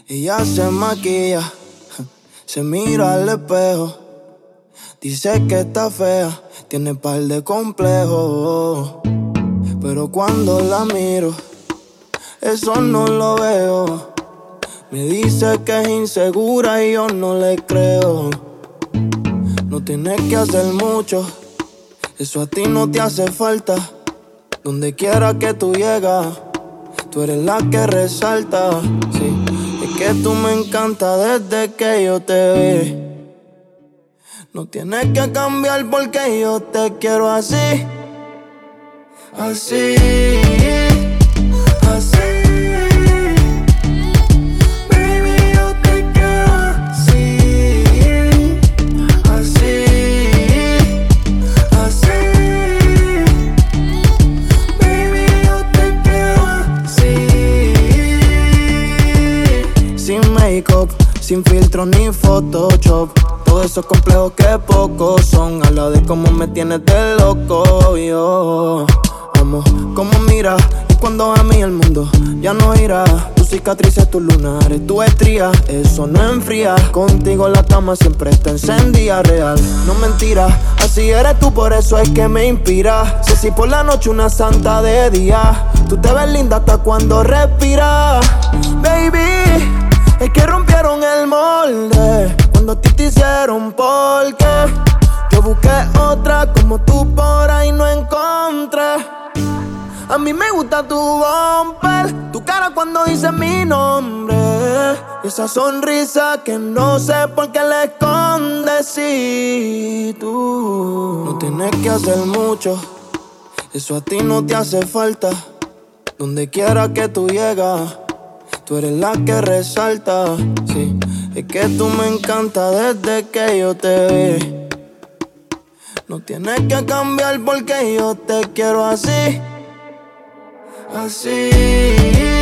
Ella se maquilla, se mira al espejo. Dice que está fea, tiene par de complejos. Pero cuando la miro, eso no lo veo. Me dice que es insegura y yo no le creo. No tienes que hacer mucho, eso a ti no te hace falta. Donde quiera que tú llegas, tú eres la que resalta. Sí, es que tú me encantas desde que yo te vi. No tienes que cambiar porque yo te quiero así. Así, así. Baby, yo te quiero así. Así, así. Baby, yo te quiero así. Sin make-up, sin filtro ni Photoshop. Todos esos complejos que pocos son. Habla de cómo me tienes de loco. Yo amo cómo miras. Y cuando a mí el mundo ya no irá. Tus cicatrices, tus lunares, tu estría, eso no enfría. Contigo la cama siempre está encendida. Real, no mentira. Así eres tú, por eso es que me inspira. Sé si por la noche una santa de día. Tú te ves linda hasta cuando respiras. Baby, es que rompieron el molde cuando a ti te hicieron, porque yo busqué otra como tú por ahí no encontré. A mí me gusta tu bumper, tu cara cuando dices mi nombre, y esa sonrisa que no sé por qué le escondes. Si tú no tienes que hacer mucho, eso a ti no te hace falta. Donde quiera que tú llegas, tú eres la que resalta. Sí, es que tú me encantas desde que yo te vi. No tienes que cambiar porque yo te quiero así. Así.